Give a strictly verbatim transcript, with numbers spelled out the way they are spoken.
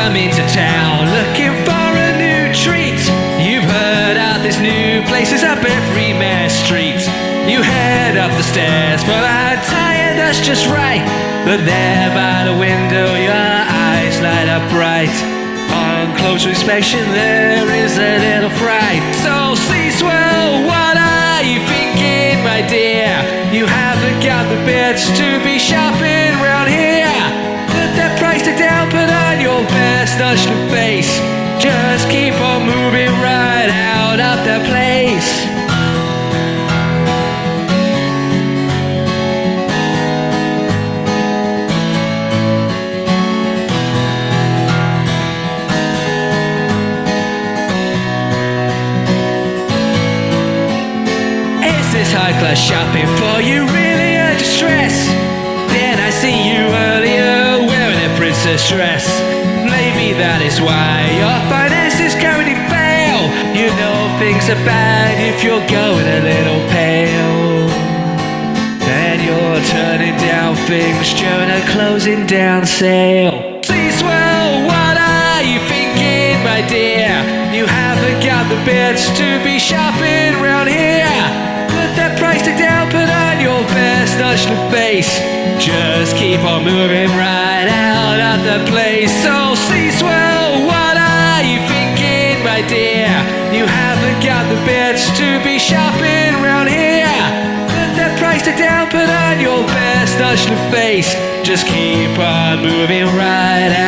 come into town looking for a new treat. You've heard of this new place is up every Mare Street. You head up the stairs for a tire that's just right, but there by the window your eyes light up bright. On closer inspection there is a little fright. So see swell, what are you thinking, my dear? You haven't got the bits to be shopping round here. Put that price tag down, put on your best Dutchman face. Just keep on moving right out of that place. This high-class shopping for you really a distress? Then I see you earlier wearing a princess dress. Maybe that is why your finances currently fail. You know things are bad if you're going a little pale, and you're turning down things during a closing down sale. See swell, what are you thinking, my dear? You haven't got the bits to be shopping round here. That price tag down, put on your best Dutchman face. Just keep on moving right out of the place. So see swell, what are you thinking, my dear? You haven't got the bits to be shopping round here. Put that price tag down, put on your best Dutchman face. Just keep on moving right out